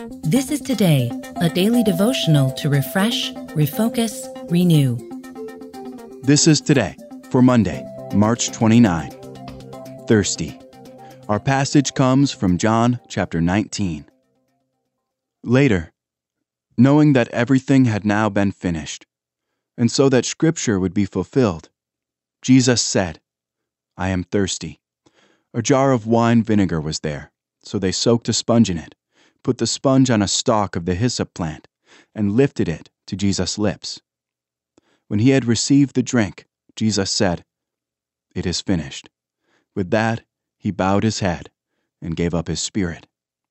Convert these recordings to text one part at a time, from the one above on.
This is Today, a daily devotional to refresh, refocus, renew. This is Today for Monday, March 29. Thirsty. Our passage comes from John chapter 19. Later, knowing that everything had now been finished, and so that Scripture would be fulfilled, Jesus said, "I am thirsty." A jar of wine vinegar was there, so they soaked a sponge in it, put the sponge on a stalk of the hyssop plant, and lifted it to Jesus' lips. When he had received the drink, Jesus said, "It is finished." With that, he bowed his head and gave up his spirit.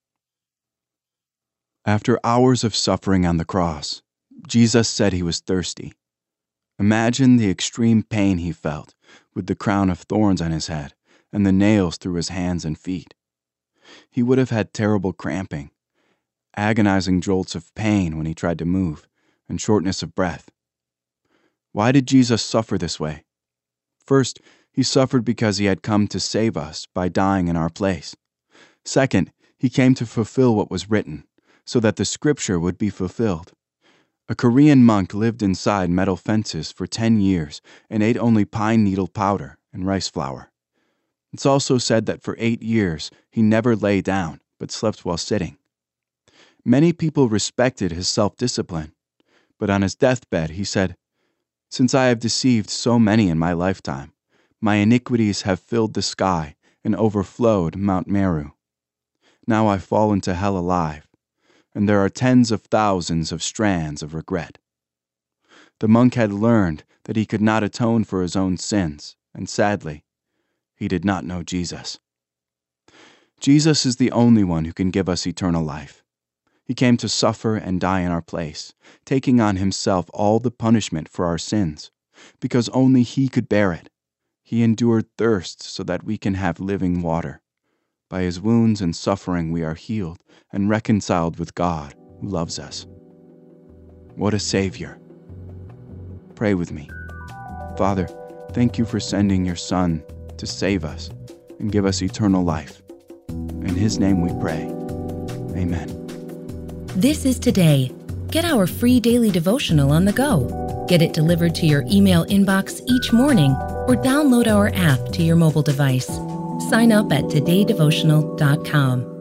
After hours of suffering on the cross, Jesus said he was thirsty. Imagine the extreme pain he felt with the crown of thorns on his head and the nails through his hands and feet. He would have had terrible cramping, agonizing jolts of pain when he tried to move, and shortness of breath. Why did Jesus suffer this way? First, he suffered because he had come to save us by dying in our place. Second, he came to fulfill what was written, so that the Scripture would be fulfilled. A Korean monk lived inside metal fences for 10 years and ate only pine needle powder and rice flour. It's also said that for 8 years he never lay down, but slept while sitting. Many people respected his self-discipline, but on his deathbed he said, "Since I have deceived so many in my lifetime, my iniquities have filled the sky and overflowed Mount Meru. Now I fall into hell alive, and there are tens of thousands of strands of regret." The monk had learned that he could not atone for his own sins, and sadly, he did not know Jesus. Jesus is the only one who can give us eternal life. He came to suffer and die in our place, taking on himself all the punishment for our sins, because only he could bear it. He endured thirst so that we can have living water. By his wounds and suffering we are healed and reconciled with God, who loves us. What a Savior. Pray with me. Father, thank you for sending your Son to save us and give us eternal life. In his name we pray. Amen. This is Today. Get our free daily devotional on the go. Get it delivered to your email inbox each morning or download our app to your mobile device. Sign up at todaydevotional.com.